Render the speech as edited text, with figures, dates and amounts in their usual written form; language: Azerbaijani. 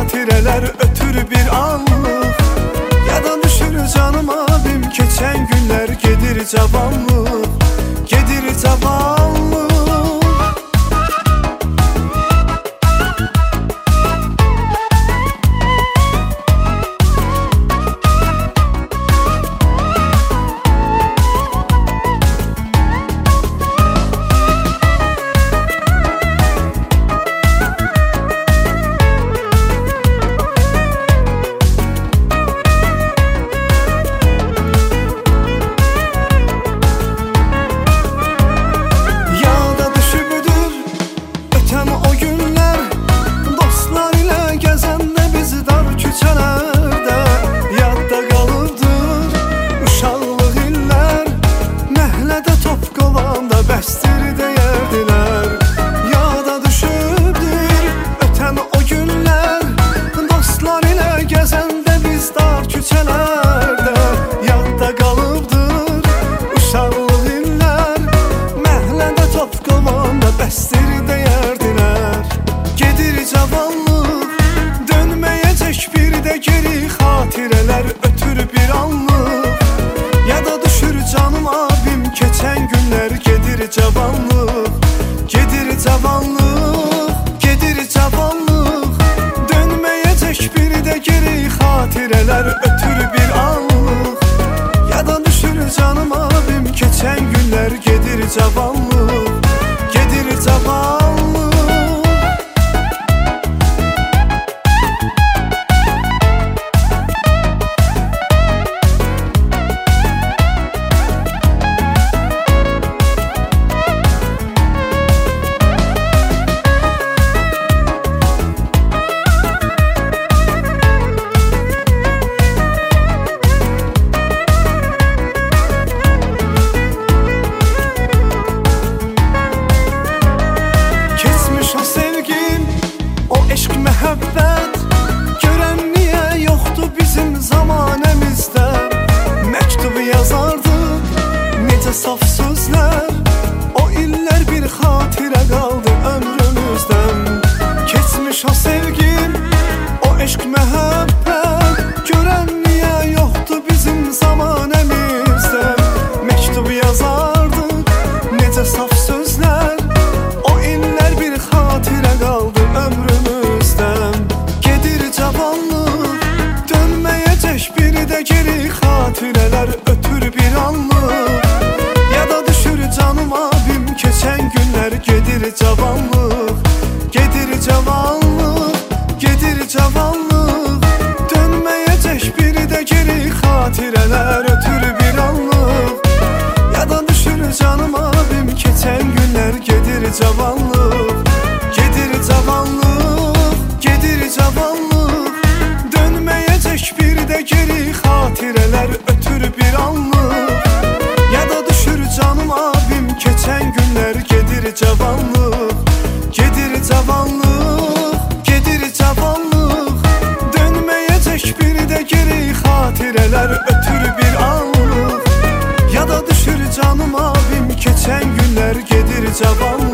xatirələr ötür bir anlıq. Yadan düşür canım abim keçən günlər, gedir cavanlıq, gedir cavanlıq. Xatirələr ötür bir anlıq. Yada düşür canım abim keçən günlər, gedir cavanlıq, gedir cavanlıq, gedir cavanlıq. Dönməyəcək bir də geri, xatirələr ötür bir anlıq. Yada düşür canım abim keçən günlər, gedir cavanlıq, gedir cavanlıq. Eşq məhəbbət görən niyə yoxdur bizim zamanəmizdə? Məktub yazardıq, necə saf sözlər, o illər bir xatirə qaldı ömrümüzdən. Keçmiş o sevgim, o eşq məhəbbət görən niyə yoxdur bizim zamanəmizdə? Məktub yazardıq, necə saf sözlər, o illər bir xatirə qaldı ömrümüzdən. Xatirələr ötür bir anlıq. Yada düşür canım abim keçən günlər, gedir cavanlıq, gedir cavanlıq, gedir cavanlıq. Dönməyəcək bir də geri, xatirələr ötür bir anlıq. Yada düşür canım abim keçən günlər, gedir cavanlıq, gedir cavanlıq, gedir cavanlıq. Dönməyəcək bir də geri, xatirələr ötür bir anlıq. Yada düşür canım abim keçən günlər, gedir cavanlıq, gedir cavanlıq, gedir cavanlıq. Dönməyəcək bir də geri, xatirələr ötür bir anlıq. Yada düşür canım abim keçən günlər, gedir cavanlıq.